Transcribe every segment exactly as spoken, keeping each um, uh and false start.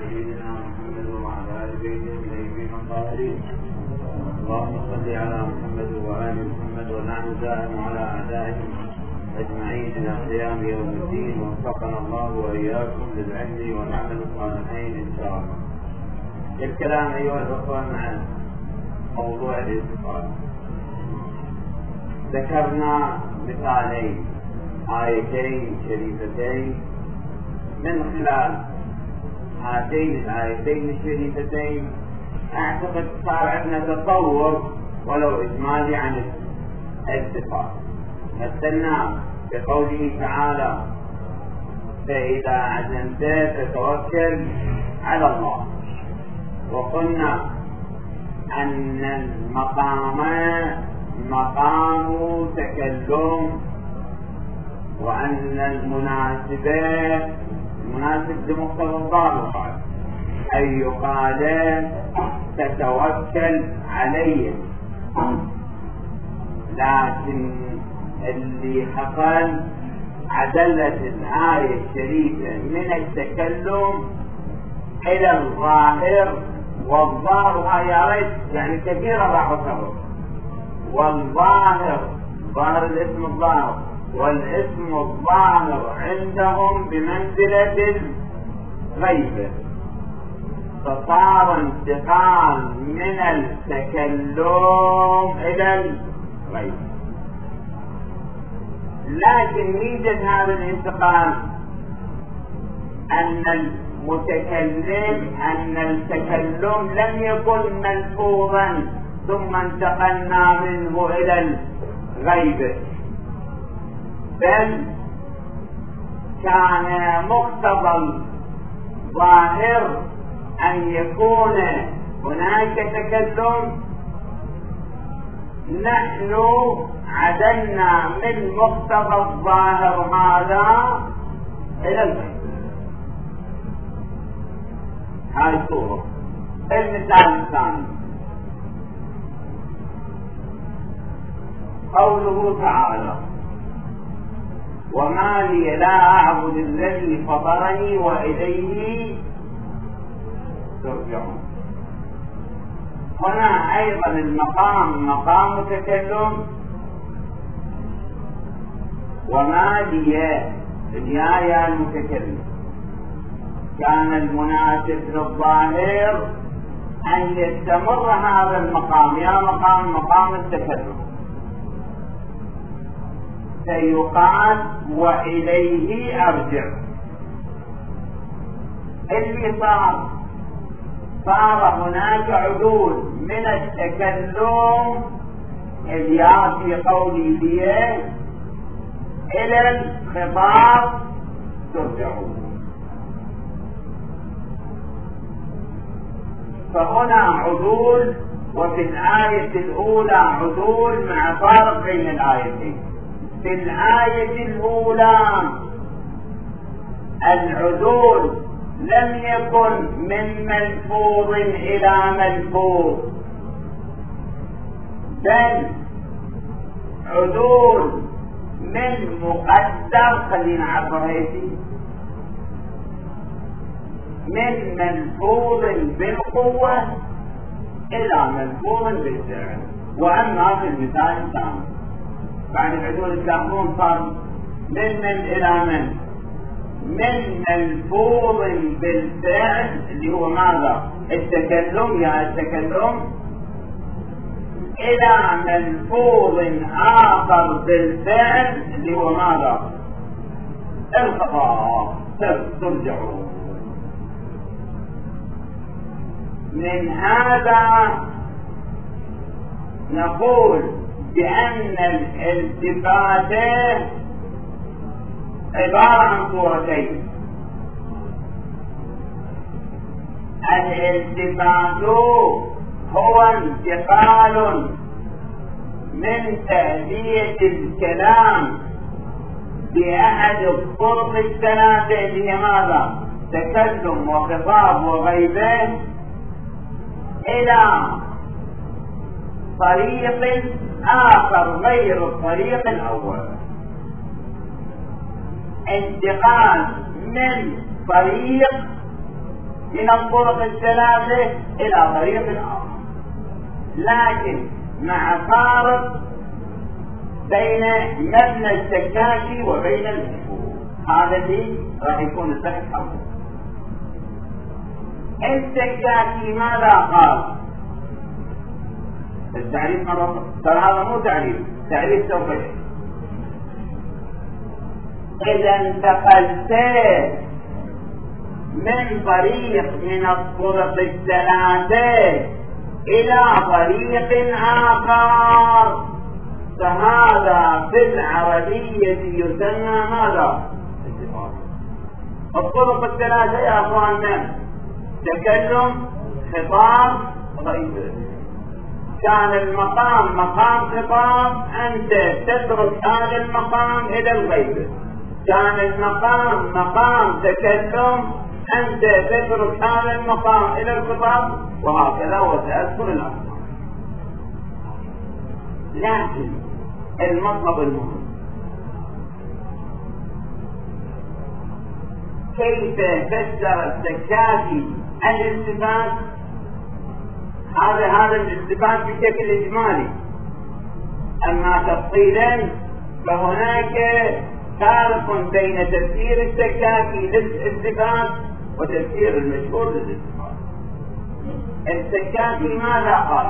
سيدنا محمد وعلى آل بيته الطيبين الطاهرين. اللهم صل على محمد وآل محمد ونعم دائم على أعدائهم أجمعين إلى قيام يوم الدين، ووفقنا الله وإياكم للعلم والعمل الصالحين إن شاء الله. الكلام أيها الأخوة مع موضوع الاتصال. ذكرنا مثالين آيتين شريفتين، من خلال هاتين الآيتين الشريفتين أعتقد صار عندنا تصور ولو إجمالي عن الاتصال. مثلنا بقوله تعالى: فإذا عزمت فتوكل على الله. وقلنا أن المقام مقام تكلم، وأن المناسبات المناسب لمقتضى الضابط أن يقال تتوكل عليه، لكن اللي حصل عدلت الآية الشريفة من التكلم إلى الظاهر، والظاهر يا ريت يعني كثيرا راح أصبر، والظاهر ظاهر الاسم الظاهر والاسم الظاهر عندهم بمنزلة الغيبة، فصار انتقال من التكلم إلى الغيبة. لكن يوجد هذا الانتقال أن المتكلم أن التكلم لم يكن ملفوظا ثم انتقلنا منه إلى الغيبة، بل كان مقتضى الظاهر أن يكون هناك تكلم. نحن عدلنا من مقتضى الظاهر هذا إلى الغيب. هذه الصورة. المثال الثاني قوله تعالى: وما لي لا أعبد الذي فطرني وإليه ترجعون. هنا أيضا المقام مقام تكلم، وما لي الياء المتكلم، كان المناسب للظاهر أن يستمر هذا المقام يا مقام مقام التكلم، فيقال وإليه أرجع. اللي صار صار هناك عدول من التكلم الياء في قولي فيه إلى الخطاب ترجعون. فهنا عدول، وفي الآية الأولى عدول مع فارق بين الآيتين. في الآية الأولى العدول لم يكن من ملفوظ إلى ملفوظ، بل عدول من مقدر، خلينا عبريتي، من ملفوظ بالقوة إلى ملفوظ بالفعل. وأما في المثال الثاني بعد العدول تلاحظون صار من من إلى من من ملفوظ بالفعل اللي هو ماذا؟ التكلم يا التكلم، إلى ملفوظ آخر بالفعل اللي هو ماذا؟ الخطاب ترجعون. من هذا نقول بأن الالتفات عبارة عن صورتين. الالتفات هو انتقال من تأدية الكلام بأحد الطرق الثلاثة اللي هي ماذا؟ تكلم وخطاب وغيبة، إلى طريق آخر غير الطريق الأول. انتقال من طريق من الطرق الثلاثة إلى طريق آخر، لكن مع فارق بين مبنى السكاكي وبين المشهور. هذا اللي راح يكون البحث حوله. السكاكي ماذا قال؟ التعريف مرة، ترى هذا مو تعريف، تعريف سوف يحصل. إذا انتقلت من طريق من الطرق الثلاثة إلى طريق آخر فهذا في العربية يسمى ماذا؟ الطرق الثلاثة يا أخواننا: تكلم، خطاب، غيبة. كان المقام مقام خطاب، أنت تترك هذا المقام إلى الغيبة. كان المقام مقام تكلم، أنت تترك هذا المقام إلى الخطاب، وهكذا وسأذكر الأمر. لكن المطلب المهم كيف فسر السكاكي الالتفات؟ هذا هذا الالتفات بشكل إجمالي، أما تفصيلا فهناك فارق بين تفسير السكاكي للالتفات وتفسير المشهور للالتفات. السكاكي ماذا قال؟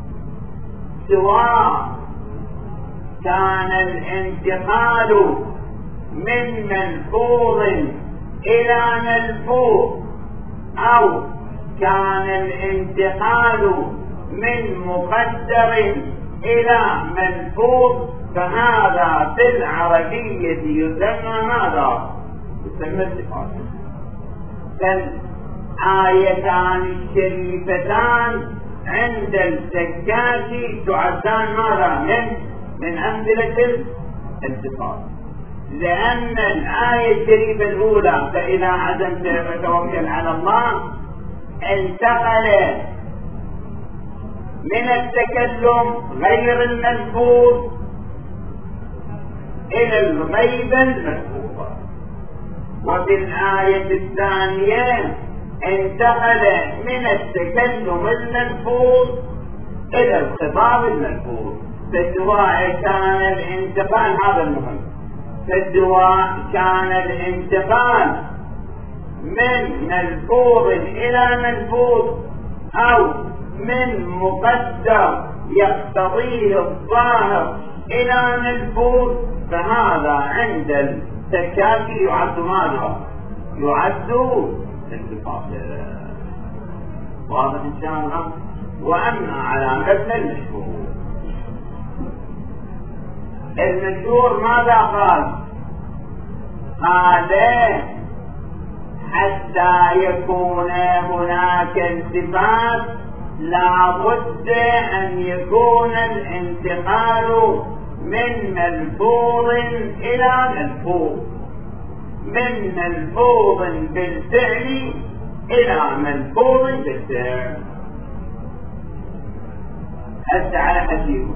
سواء كان الانتقال من ملفوظ إلى ملفوظ أو كان الانتقال من مقدر إلى ملفوظ فهذا في العربية يسمى ماذا؟ يسمى الصفات. فالآيتان الشريفتان عند السكاكي تعدان ماذا؟ من من أمثلة الصفات، لأن الآية الشريفة الأولى فإذا عزمت فتوكل على الله انتقل من التكلم غير الملفوظ إلى الغيبة الملفوظة، وفي الآية الثانية انتقل من التكلم الملفوظ إلى الخطاب الملفوظ. فالدواء كان الانتقال، هذا المهم، فالدواء كان الانتقال من ملفوظ إلى ملفوظ أو من مقدر يقتضيه الظاهر إلى ملفوظ فهذا عند السكاكي يعد ماذا؟ يعد انتقال. واضح إن شاء الله. وأما على مبنى المشهور، المشهور ماذا قال؟ قال حتى يكون هناك التفات لا بد أن يكون الانتقال من ملفوظ إلى ملفوظ، من ملفوظ بالفعل إلى ملفوظ بالفعل. هسه على حسيبه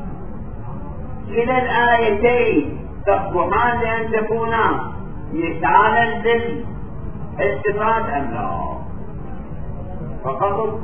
كلا الآيتين تصلحان لأن تكونا مثالا للالتفات أم لا؟ فقط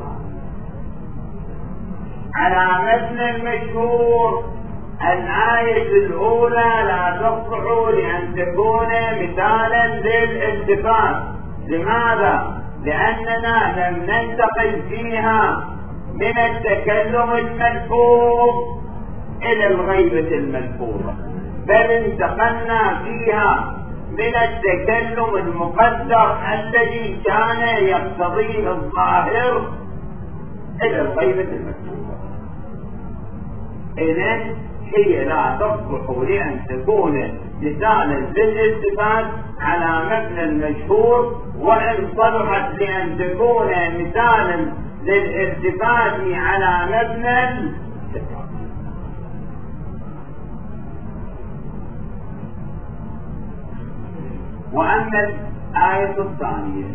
على مبنى المشهور الآية الأولى لا تصلح لأن تكون مثالا للالتفات. لماذا؟ لأننا لم ننتقل فيها من التكلم الملفوظ إلى الغيبة الملفوظة، بل انتقلنا فيها من التكلم المقدر الذي كان يقتضيه الظاهر إلى الغيبة الملفوظة. إذن هي لا تصلح لأن تكون مثالا للالتفات على مبنى المشهور، وإن صلحت لأن تكون مثالا للالتفات على مبنى الالتفات. وأما الآية الثانية،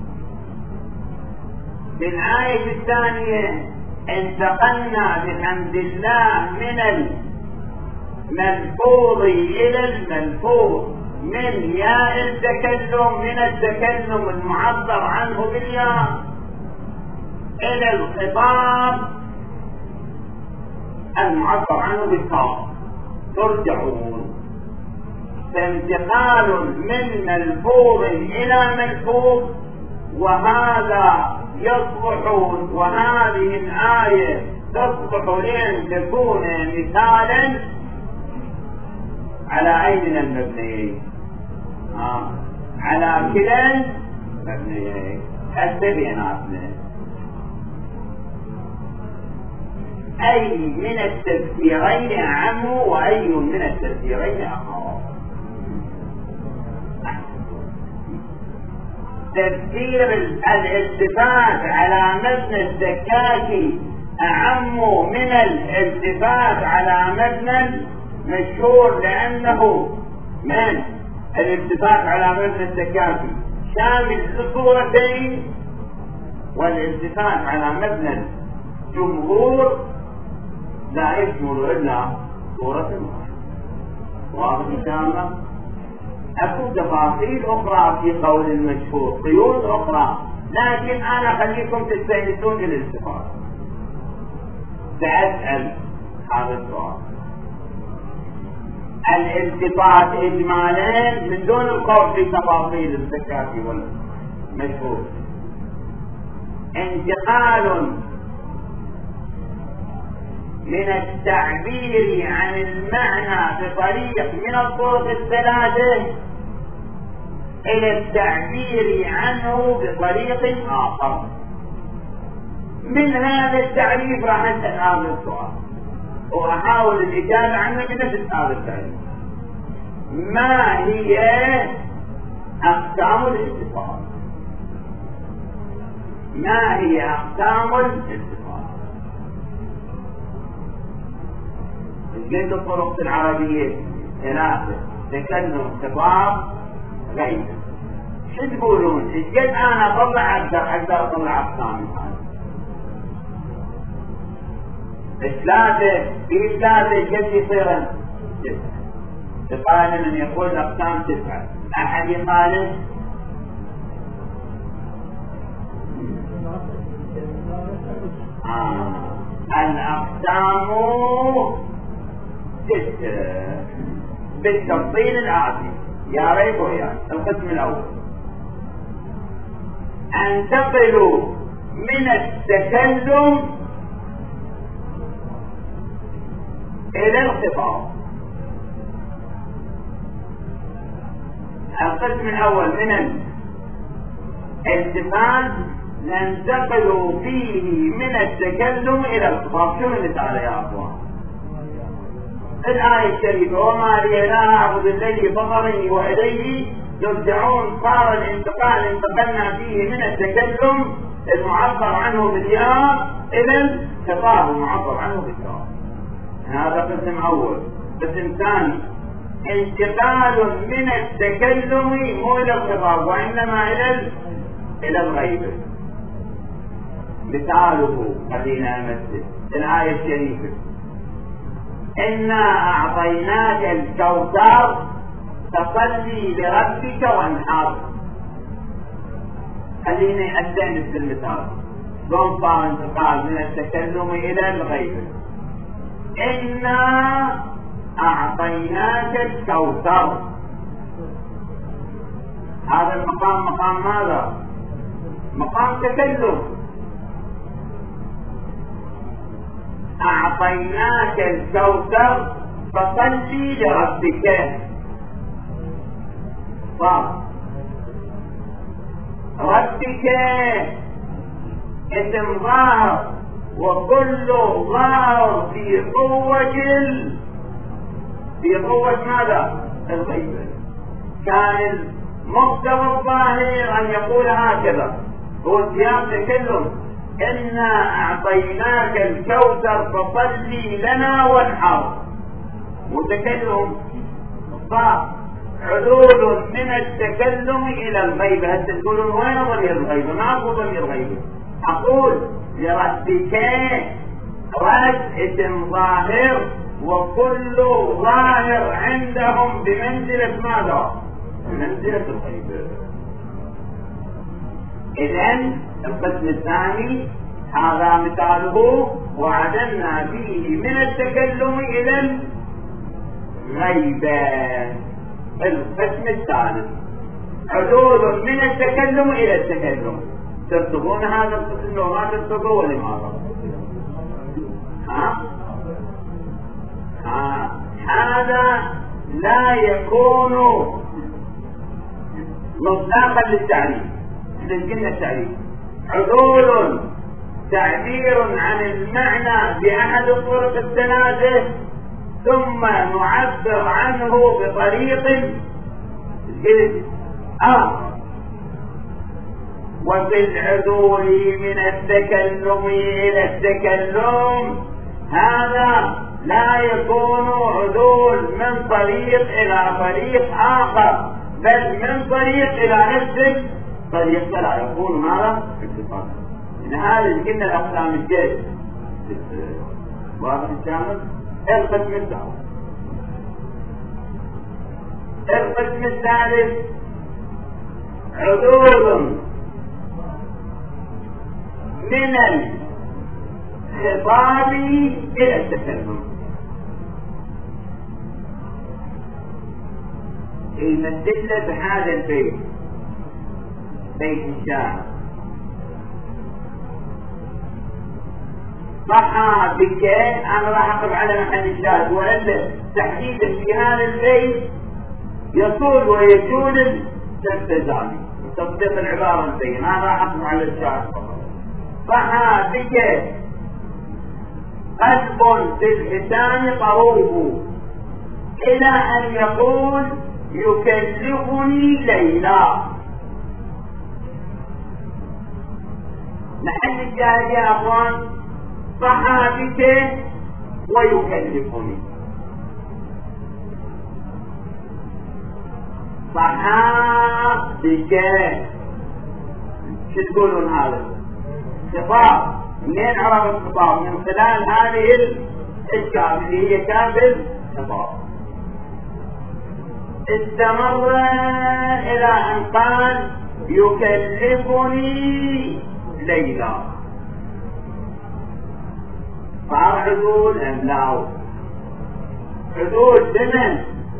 في الآية الثانية انتقلنا بحمد الله من الملفوظ إلى الملفوظ من ياء التكلم من التكلم المعبر عنه بالياء إلى الخطاب المعبر عنه بالكاف ترجعون. فانتقال من ملفوظ إلى ملفوظ، وهذا يصلح وهذه الآية تصلح لأن تكون مثالا على أي من المبنيين، آه. على كلا المبنيين التبيناتنا، أي من التفسيرين أعم وأي من التفسيرين أخف. تفسير الالتفات على مبنى الزكاة أعم من الالتفات على مبنى المشهور، لأنه من الالتفات على مبنى الزكاة شامل للصورتين، والالتفات على مبنى الجمهور لا يشمل إلا صورة واحدة. واضح إن شاء الله؟ أكو تفاصيل أخرى في قول المشهور، قيود أخرى، لكن أنا خليكم تستهدفون الالتفات. سأسأل هذا السؤال: الالتفات إجمالا من دون الخوض في تفاصيل الزكاة والمشهور انتقال من التعبير عن المعنى بطريق من الطرق الثلاثة إلى التعبير عنه بطريق آخر. من هذا التعريف راح أسأل هذا السؤال وأحاول الإجابة عنه بنفس هذا التعريف: ما هي أقسام الالتفات؟ ما هي أقسام الالتفات؟ قلت الطرق العربية ثلاثة: تكلم، خطاب، غيب. شو تقولون؟ ايش قد انا اطلع اقدر اقدر اطلع اقسام ثلاثة في ثلاثة ايش قد يصير؟ تقال من يقول اقسام تسعة، احد يقال آه. الاقسام ستة بالتفصيل الآتي يا ريت ويا. القسم الأول: انتقلوا من التكلم إلى الخطاب. القسم الأول من الالتفات ننتقل فيه من التكلم إلى الخطاب. شو المثال يا أخوان؟ الآية الشريفة: وما لي لا أعبد الذي فطرني وإليه يرجعون. صار الانتقال انتقلنا فيه من التكلم المعبر عنه بالياء إلى الخطاب المعبر عنه بالياء. هذا قسم أول. قسم ثاني: انتقال من التكلم مو إلى الخطاب وإنما إلى إلى الغيبة. مثاله خلينا نمثل الآية الشريفة: إنا أعطيناك الكوثر فصلي لربك وانحر. خليني أستأنس بالمثال. شلون صار انتقال من التكلم إلى الغيبة؟ إنا أعطيناك الكوثر، هذا المقام مقام ماذا؟ مقام تكلم. أعطيناك الكوثر فصلي لربك. صار ربك اسم ظاهر، وكل ظاهر في قوة في قوة ماذا؟ الغيبة. كان المقتضى الظاهر أن يقول هكذا، هو سياق تكلم: إنا أعطيناك الكوثر فصلي لنا وانحر. متكلم صار عدول من التكلم إلى الغيبة. هل تقولون وين ضمير الغيبة؟ ما أقول ضمير الغيبة، أقول لربك رد اسم ظاهر، وكل ظاهر عندهم بمنزلة ماذا؟ بمنزلة الغيبة. إذن القسم الثاني هذا مثاله وعدلنا فيه من التكلم إلى الغيبة. القسم الثالث عدول من التكلم إلى التكلم. ترتبون هذا القسم وما ترتبون لماذا؟ ها؟ ها؟ هذا لا يكون مصداقا للتعريف. إذا قلنا التعريف عدول تعبير عن المعنى بأحد الطرق الثلاثة ثم نعبر عنه بطريق آخر. وفي العدول من التكلم إلى التكلم هذا لا يكون عدول من طريق إلى طريق آخر بل من طريق إلى نفس طريق، فلا يكون ماذا؟ اتصال. إن هذا قلنا الأقسام الجيد واضح الشامل. القسم الثالث القسم الثالث عدول من الخطاب إلى التكلم. يمثل بهذا البيت بيت الشاعر صح بك. أنا راح أقف على محل الشاهد وإلا تحديدا في هذا البيت يطول ويجول التزامي تصديق العبارة انتهي. أنا راح أقف على الشاهد فقط. صح بك قلب في الحسان طروه إلى أن يقول يكلفني ليلى. محل الشاهد يا أخوان صح بك ويكلفني. صح بك شو تقولون هذا خطاب؟ منين عرف الخطاب؟ من خلال هذه الكاف اللي هي كاف الخطاب. استمر إلى أن قال يكلفني ليلى. صار عدول أم لا؟ عدول زمن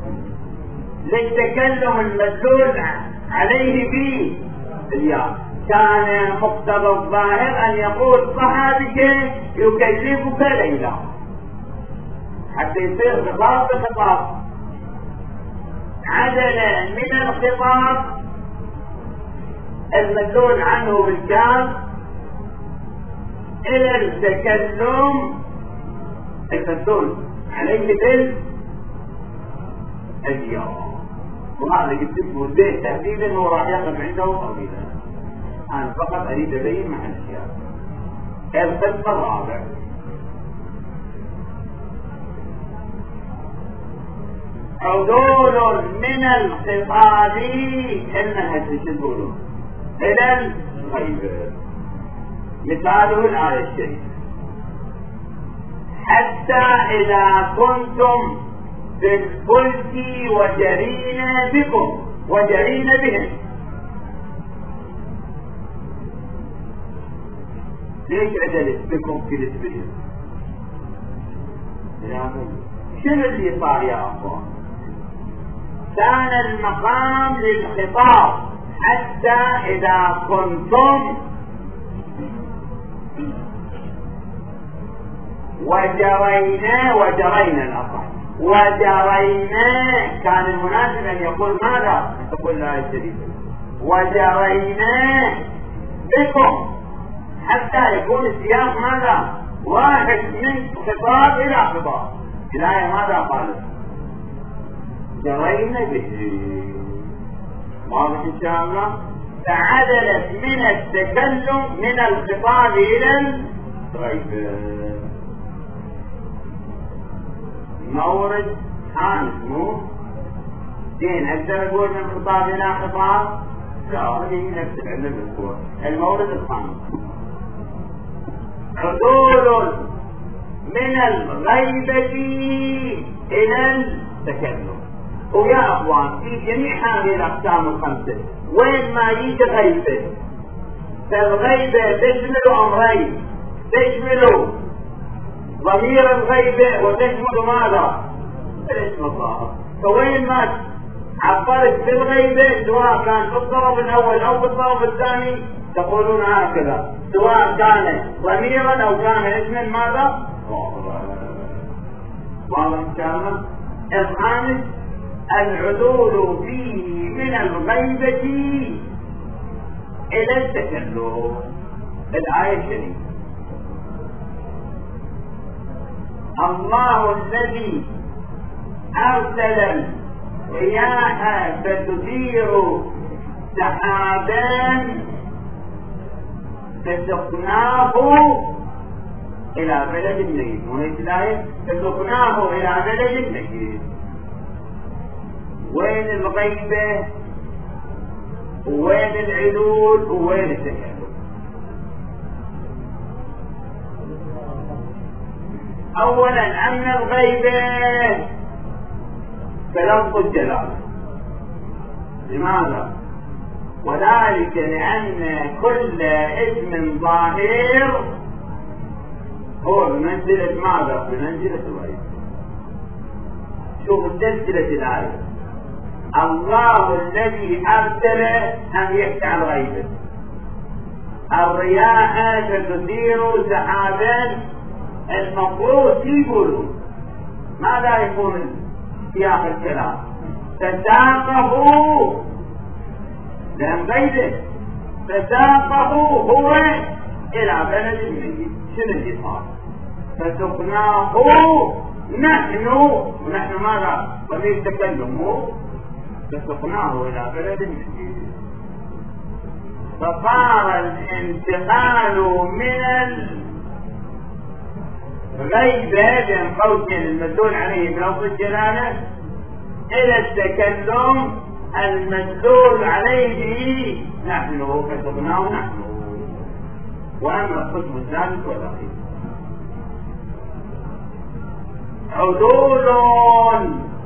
للتكلم المدلول عليه به الياء. كان مقتضى الظاهر أن يقول صحابك يكلفك ليلى حتى يصير خطاب بخطاب. عدل من الخطاب المدلول عنه بالكاف إلى التكلم المدلول عليه بالياء. وهذا قلت اسمه البيت تحديدا هو راح يقف عنده طويلا. أنا فقط أريد أبين مع الأشياء. القسم الرابع عدول من الخطاب إنها تشدون إلى الغيبة. مثاله الآية الشريفة حتى إذا كنتم في الفلك وجرينا بكم وجرينا بهم. ليش عدلت بكم في الاسبرية؟ شنو اللي صار يا أخوان؟ كان المقام للخطاب حتى إذا كنتم وجرينا وجرينا الأصح وجرينا كان المناسب أن يقول ماذا؟ تقول لا الشريف وجرينا بكم حتى يكون السياق ماذا؟ واحد من خطاب إلى خطاب. الآية ماذا قالت؟ جرينا به. واضح إن شاء الله. تعدلت من التكلم من الخطاب إلى الغيبة. مورد خامس مو زين. أقدر أقول من خطاب إلى خطاب؟ لا هذه نفس العلم الكور. المورد الخامس عدول من الغيبة إلى التكلم. ويا اخوان في جميع هذه الاقسام الخمسه وين ما يجي غيبه، فالغيبه تشمل امرين، تشمل ضمير الغيبه وتشمل ماذا؟ الاسم الظاهر. فوين ما عبرت بالغيبه سواء كان في الطرف الاول او في الطرف الثاني تقولون هكذا، سواء كان ضميرا او كان اسما ماذا؟ واضح ان شاء الله. الخامس العدول فيه من الغيبة إلى التكلم. الآية الشريفة الله الذي أرسل الرياح فتثير سحابا فسقناه إلى بلد ميت، وليس الآية فسقناه إلى بلد ميت. وين الغيبة وين العدول وين التكلم؟ أولا أن الغيبة بلفظ الجلالة. لماذا؟ وذلك لأن كل اسم ظاهر هو بمنزلة ماذا؟ بمنزلة الغيبة. شوف سلسلة الآية، الله الذي أرسل أن يحكي عن الغيبة، الرياح تثير سحابا. المفروض يقولوا ماذا يكون سياق الكلام؟ تساقه لأن غيبه، تساقه هو إلى بلد ميت. شنو الإصحاب؟ فسقناه نحن، ونحن ماذا؟ ضمير تكلم، فسقناه إلى بلد ميت. فصار الانتقال من الغيبة بين قوسين المدلول عليه بلفظ الجلالة إلى التكلم المدلول عليه نحن، فسقناه نحن. وأما القسم الثالث والأخير عدول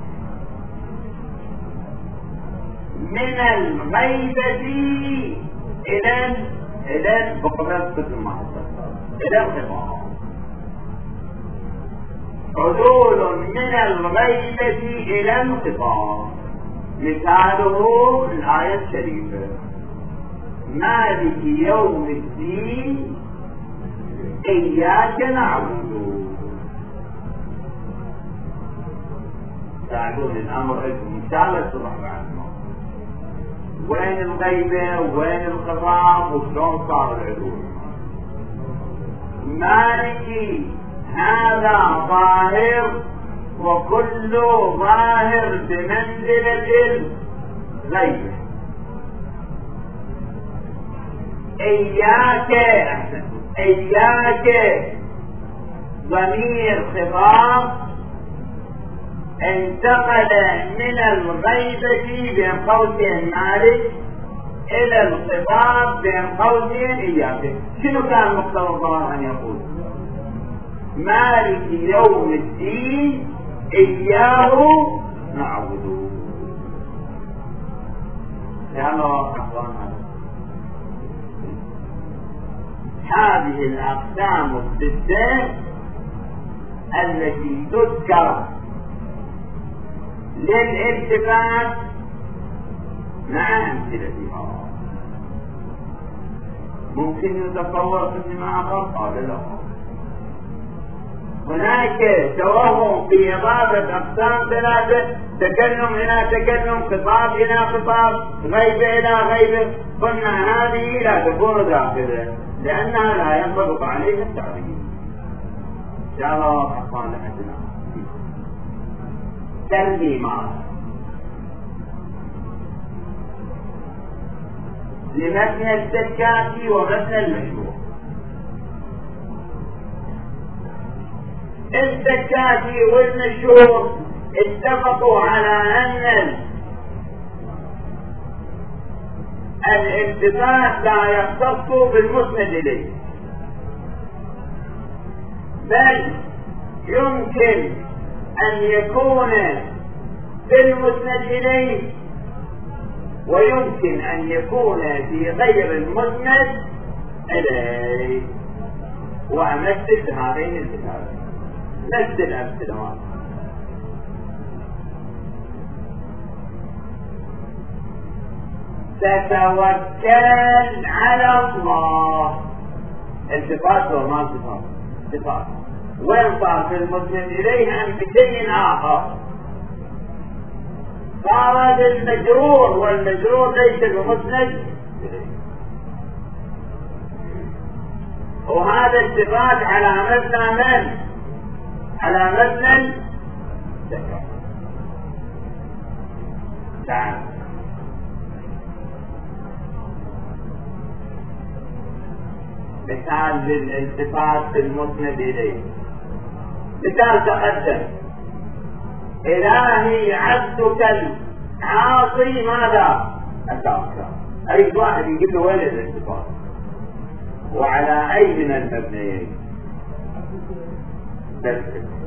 من الغيبة إلى إلى بقبل القسم إلى الخطاب. عدول من الغيبة إلى الخطاب. مثاله الآية الشريفة مالك يوم الدين إياك نعبد. تعالون الأمر إن شاء الله الصبح بعد الموت. وين الغيبة وين الخطاب وشلون صار العدول؟ مالكي هذا ظاهر، وكل ظاهر بمنزلة الغيبة. إياك إياك ضمير خطاب انتقل من الغيبة بين قوسين مالك إلى الخطاب بين قوسين إياك. شنو كان مقتضى الظاهر أن يقول؟ مالك يوم الدين إياه نعبد. يا الله أخوانا، هذه الأقسام الستة التي تذكر للالتفات مع أمثلتها. ممكن يتصور قسم آخر؟ قال لا. هناك توهم في إضافة أقسام ثلاثة، تكلم إلى تكلم، خطاب إلى خطاب، غيبة إلى غيبة. قلنا هذه لا تكون داخلة لأنها لا ينطبق عليها التعريف. إن شاء الله أخوان لحدنا ترجمة لمتن الزكاة ومتن المشروع. الزكاة والمشروع اتفقوا على أن الالتفات لا يختص بالمسند إليه، بل يمكن أن يكون بالمسند إليه، ويمكن أن يكون في غير المسند إليه. وأمثل هذين الكتابين نفس الأمثلة. تتوكل على الله، التفات وما صفات صفات، وين صار في المسلم إليه عن بشيء آخر؟ صار المجرور، والمجرور ليس بمسند إليه، وهذا التفات على مبنى من؟ على مبنى ذكر. تعال مثال للالتفات في المسند إليه. مثال تقدم: إلهي عبدك العاصي ماذا أتاك؟ أي واحد يجيب له وين الالتفات؟ وعلى أي من المبنيين؟ بس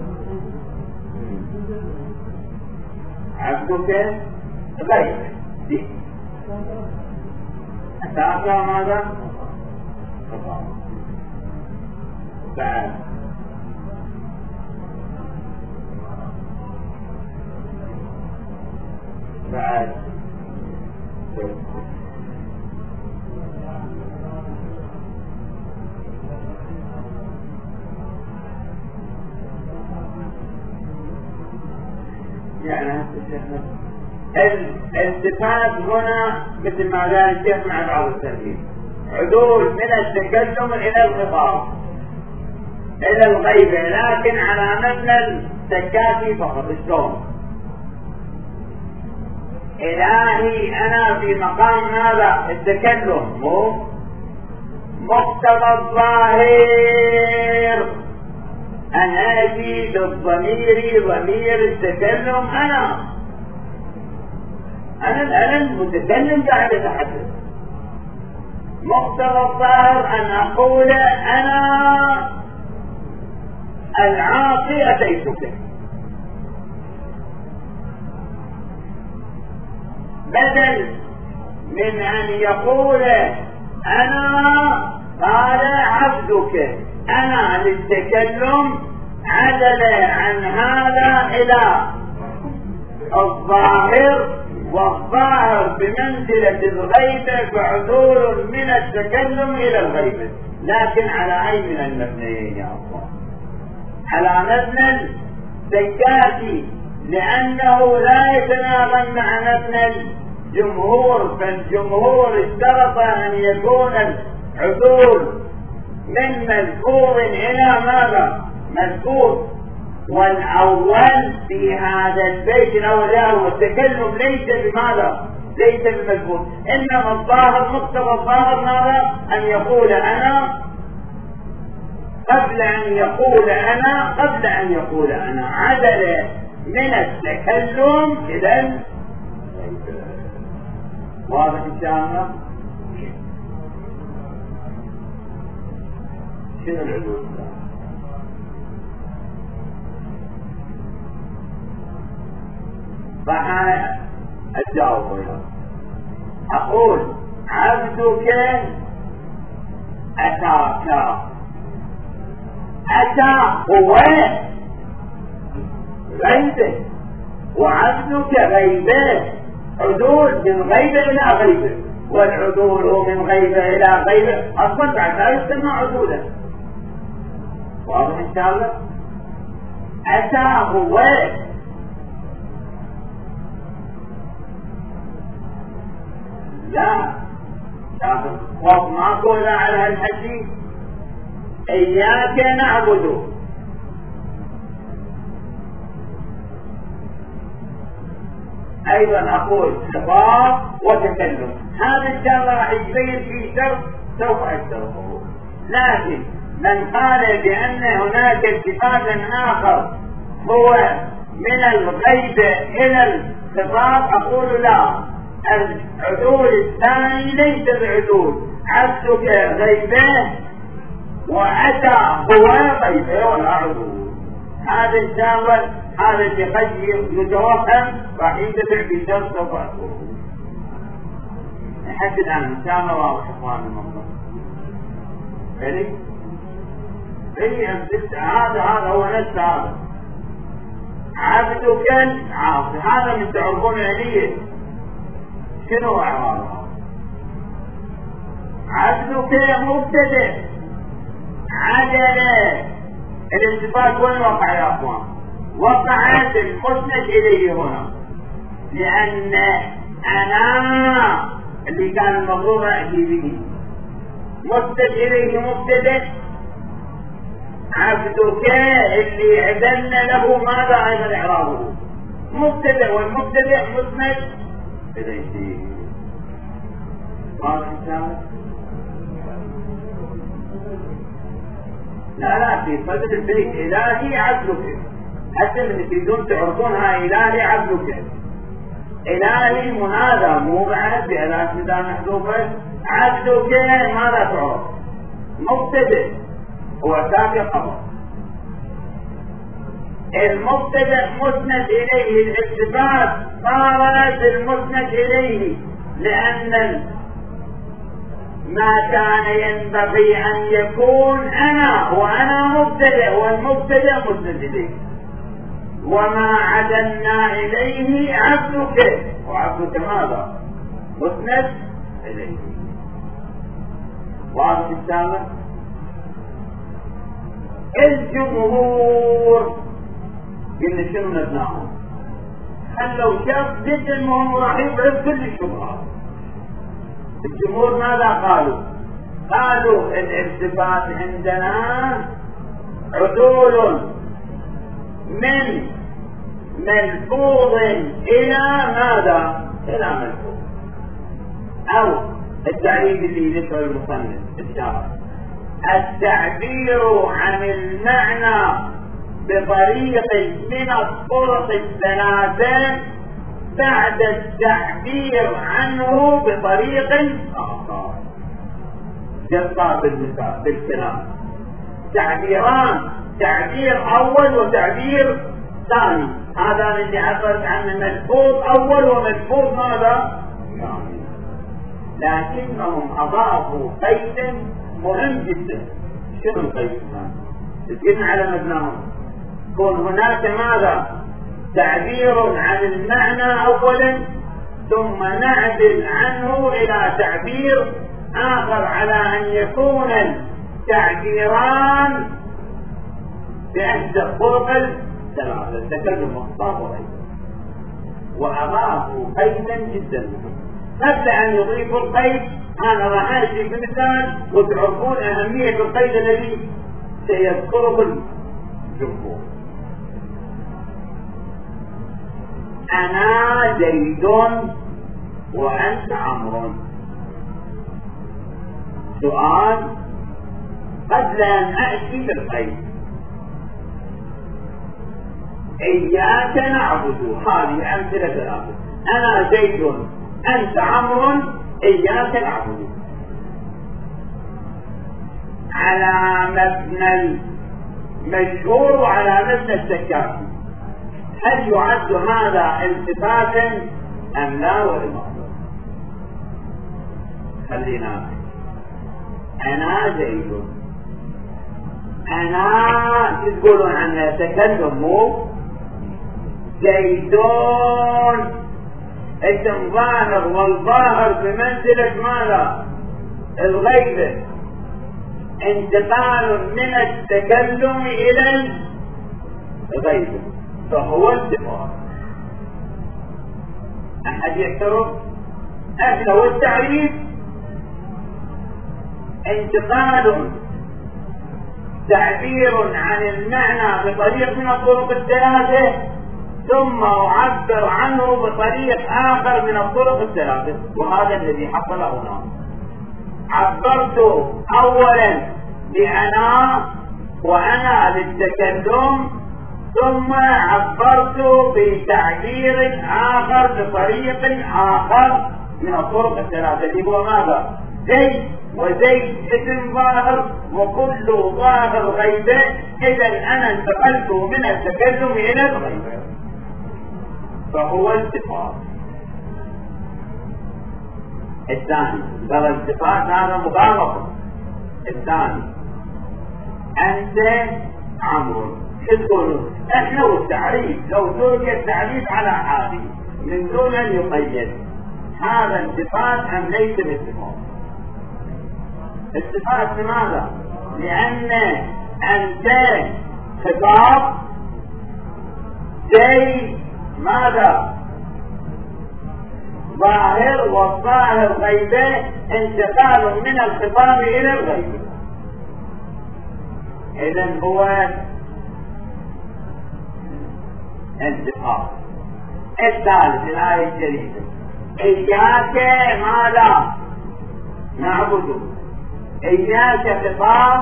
عبدك غير دي أتاك ماذا؟ بعد بعد يعني الالتفات هنا مثل ما قال الشيخ مع بعض التمثيل عدول من التكلم إلى الخطاب إلى الغيبة، لكن على مبنى التكافي فقط. شلون؟ إلهي أنا في مقام هذا التكلم، مو مقتضى الظاهر أن آتي بالضمير ضمير التكلم. أنا أنا الآن المتكلم قاعد أتحدث. مقتضى الظاهر أن أقول أنا العاصي أتيتك، بدل من أن يقول أنا قال عبدك. أنا للتكلم عدل عن هذا إلى الظاهر، والظاهر بمنزلة الغيبة، فعدول من التكلم إلى الغيبة. لكن على أي من المبنيين يا الله؟ على مبنى الزكاة، لأنه لا يتناغم مع مبنى الجمهور، فالجمهور اشترط أن يكون العدول من مذكور إلى ماذا؟ مذكور. والأول في هذا البيت الأول هو التكلم ليس بماذا؟ ليس بمذكور، إنما الظاهر مقتضى الظاهر ماذا؟ أن يقول أنا قبل أن يقول أنا قبل أن يقول أنا عدل من التكلم إلى واضح إن شاء الله؟ شنو العدول؟ فأنا أجاوب أقول عبدك أتاك. أتى هو غيبة، وعبدك غيبة، عدول من غيبة إلى غيبة، والعدول من غيبة إلى غيبة أصلا بعد لا يسمى عدولا. واضح إن شاء الله؟ أتى هو لا لكن وما قلنا على هالحديث إياك نعبد، أيضا أقول خطاب وتكلم. هذا إن شاء الله راح يبين في شرط سوف أشترطه. لكن من قال بأن هناك التفاتا آخر هو من الغيبة إلى الخطاب أقول لا، العدول الثاني ليس بعدول. عبدك غيبة وأتى هو غيبة ولا عدول. هذا إن شاء الله هذا اللي قد يتوهم راح ينتفع بالدرس سوف أذكره. حتى الآن إن شاء الله واضح إخوان المنظر. يعني هذا هذا هو نفس هذا عبدك عاصي. هذا من تعرفون العلية شنو أعراضها؟ عبدك مبتدئ عدل. الالتفات وين وقع يا أخوان؟ وقعت المسند إليه هنا، لأن أنا اللي كان المفروض أأتي به مسند إليه مبتدئ. عبدك اللي عدلنا له ماذا أيضا إعرابه؟ مبتدئ، والمبتدئ مسند إليه. واضح الكلام؟ لا لا في صدر البيت إلهي عبدك، حتى من تريدون تعرفونها إلهي عبدك. إلهي منادى مو بعد بأداة نداء محذوفة. عبدك ماذا تعرف؟ مبتدئ هو ساكن خبر. المبتدئ مسند إليه، الالتفات صارت المسند إليه، لأن ما كان ينبغي أن يكون أنا وأنا مبتدئ، والمبتدئ مسند إليه. وما عدلنا إليه عبدك، وعبدك ماذا؟ مسند إليه. واضح السابق؟ الجمهور قلنا شنو نبناهم؟ خلوا شرط جدا مهم راح يبعد كل الشبهات. الجمهور ماذا قالوا؟ قالوا الالتفات عندنا عدول من ملفوظ إلى ماذا؟ إلى ملفوظ، أو التعريف اللي ذكره المصنف الشارع، التعبير عن المعنى بطريق من الطرق الثلاثة بعد التعبير عنه بطريق آخر. جرى بالمثال بالكلام تعبيران، تعبير أول وتعبير ثاني. هذا اللي عبرت عنه ملفوظ أول وملفوظ ماذا؟ ثاني. لكنهم أضافوا قيدا مهم جدا. شنو القيد الثاني؟ قلنا على مبناهم يكون هناك ماذا؟ تعبير عن المعنى أولا، ثم نعدل عنه إلى تعبير آخر، على أن يكون التعبيران بإحدى الطرق الثلاثة، التكلم والخطاب والعلم. وأضافوا قيدا جدا قبل أن يضيفوا القيد. أنا راح أجي بمثال وتعرفون أهمية القيد الذي سيذكره الجمهور. أنا زيد وأنت عمرو. سؤال قبل أن أأتي بالقيد، إياك نعبد، هذه أمثلة ثلاثة. أنا زيد أنت عمرو إياك نعبد، على مبنى المشهور وعلى مبنى التكافؤ. هل يعد هذا التفاتا أم لا ولماذا؟ خلينا أنا زيد، أنا تقولون عن تكلم مو زيدون، اسم ظاهر، والظاهر بمنزلة ماذا؟ الغيبة، انتقال من التكلم إلى الغيبة، فهو انتقال. أحد يعترف؟ أهل والتعريف انتقال تعبير عن المعنى بطريق من الطرق الثلاثة، ثم أعبر عنه بطريق آخر من الطرق الثلاثة، وهذا الذي حصل هنا. عبرت أولا بأنا وأنا للتكلم، ثم عبرت بتعبير آخر بطريق آخر من الطرق الثلاثة، اللي هو ماذا؟ زيد وزيد اسم ظاهر وكل ظاهر غيبة، إذا أنا انتقلت من التكلم إلى الغيبة، فهو التفات. الثاني ترى التفات هذا مغالطة. الثاني أنت عمرو، شو تقولون؟ احنا والتعريف لو ترك التعريف على حاله من دون أن يقيد، هذا التفات أم ليس بالتفات؟ التفات لماذا؟ لأن أنت خطاب شيء ماذا؟ ظاهر، والظاهر غيبة، انتقال من الخطاب إلى الغيبة. إذن هو انتقال. الثالث الآية الجديدة، إياك ماذا نعبد؟ إياك خطاب،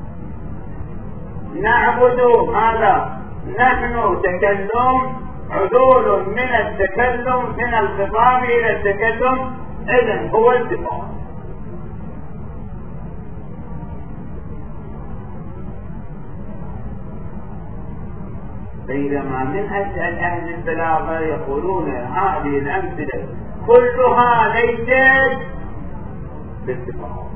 نعبد ماذا؟ نحن تكلم، عدول من التكلم من الخطاب إلى التكلم، إذن هو التفات. بينما من أسأل أهل البلاغة يقولون هذه الأمثلة كلها ليست بالتفات.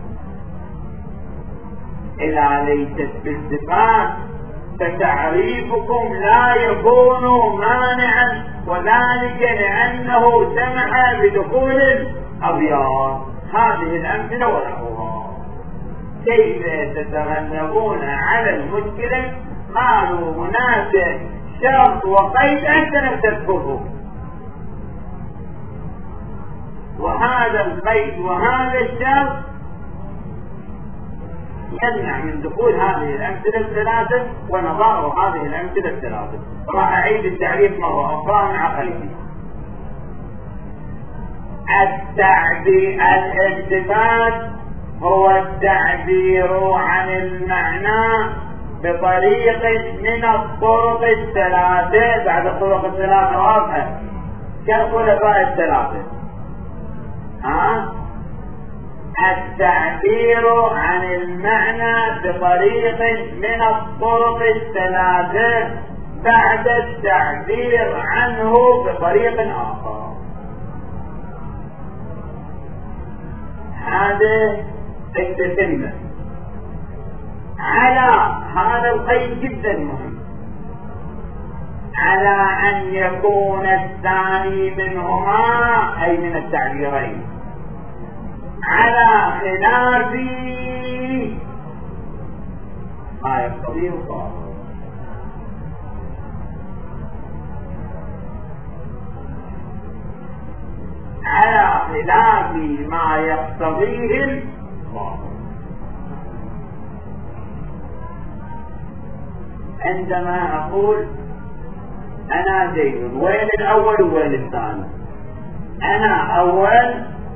إذا ليست بالتفات فتعريفكم لا يكون مانعا، وذلك لأنه سمح بدخول الأبيات. هذه الأمثلة ونحوها. كيف تتغلبون على المشكلة؟ قالوا هناك شرط وقيد أنت لم تذكره، وهذا القيد وهذا الشرط يمنع من دخول هذه الأمثلة الثلاثة ونظار هذه الأمثلة الثلاثة. راح أعيد التعريف مرة أخرى مع قلبي. التعبير الالتفات هو التعبير عن المعنى بطريق من الطرق الثلاثة. بعد الطرق الثلاثة واضحة كالخلفاء الثلاثة. ها؟ التعبير عن المعنى بطريق من الطرق الثلاثة بعد التعبير عنه بطريق آخر. هذا التتمة على هذا القيد جدا مهم، على أن يكون الثاني منهما أي من التعبيرين على خلاف ما يقتضيه الظاهر. على خلاف ما يقتضيه الظاهر. عندما أقول أنا زيد، وين الأول وين الثاني؟ أنا أول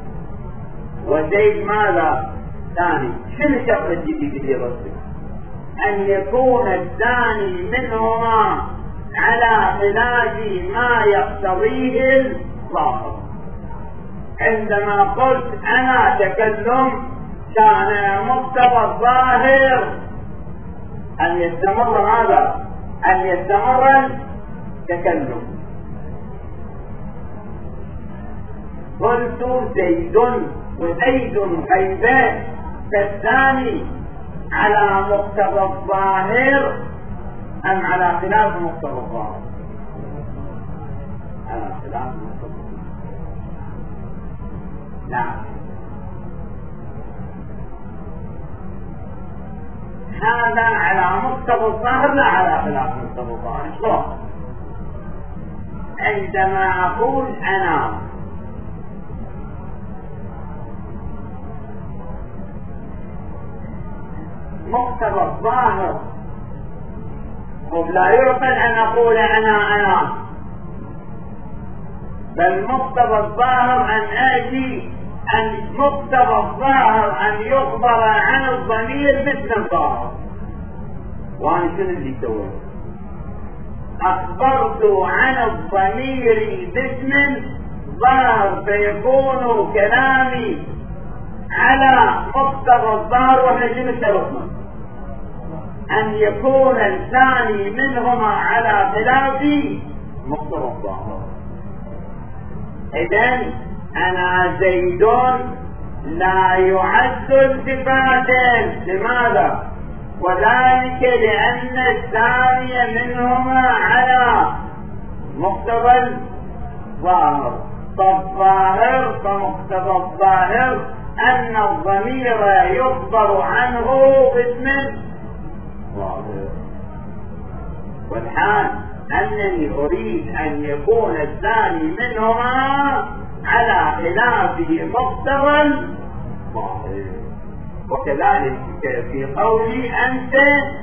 وزيد ماذا؟ ثاني. شنو الشرط الجديد اللي يرسل؟ أن يكون الثاني منهما على خلاف ما يقتضيه الظاهر. عندما قلت أنا تكلم كان مقتضى الظاهر أن يستمر هذا، أن يستمر التكلم. قلت زيد وزيد غيبان، فالثاني على مقتضى الظاهر أم على خلاف مقتضى الظاهر؟ على خلاف مقتضى الظاهر. نعم، هذا على مقتضى الظاهر لا على خلاف مقتضى الظاهر. شلون؟ عندما أقول أنا مقتضى الظاهر، ولا يعقل أن أقول أنا أنا، بل مقتضى الظاهر أن آتي أن مقتضى الظاهر أن يخبر عن الضمير مثل الظاهر. وأنا شنو اللي سويت؟ أخبرت عن الضمير باسم ظاهر، فيكون كلامي على مقتضى الظاهر ونجم التبصم، أن يكون الثاني منهما على خلاف مقتضى الظاهر. إذن أنا زيد لا يعد التفاتا. لماذا؟ وذلك لأن الثاني منهما على مقتضى الظاهر. فالظاهر فمقتضى الظاهر أن الضمير يخبر عنه باسم ظاهر، والحال أنني أريد أن يكون الثاني منهما على خلاف مقتضى الظاهر. وكذلك في قولي أنت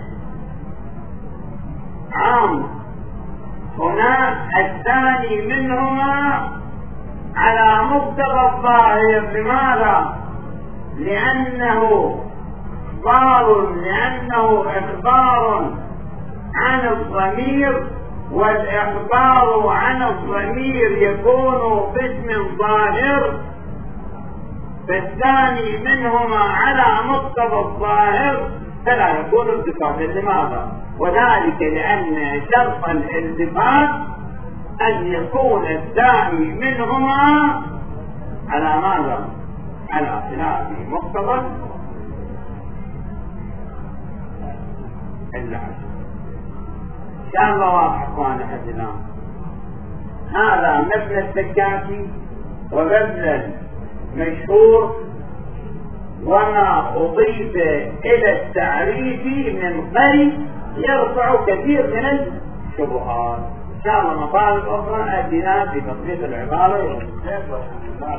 عام، هناك الثاني منهما على مقتضى الظاهر. لماذا؟ لأنه إخبار لأنه إخبار عن الضمير، والإخبار عن الضمير يكون باسم ظاهر، فالثاني منهما على مقتضى الظاهر فلا يكون التفاتا. لماذا؟ وذلك لأن شرط الالتفات أن يكون الثاني منهما على ماذا؟ على خلاف مقتضى العشر. إن شاء الله واضح أخواني حد الآن. هذا مبنى السكاكي ومبنى مشهور، وما أضيف إلى التعريف من قريب يرفع كثير من الشبهات. إن شاء الله مطالب أخرى أدينا في تطبيق العبارة.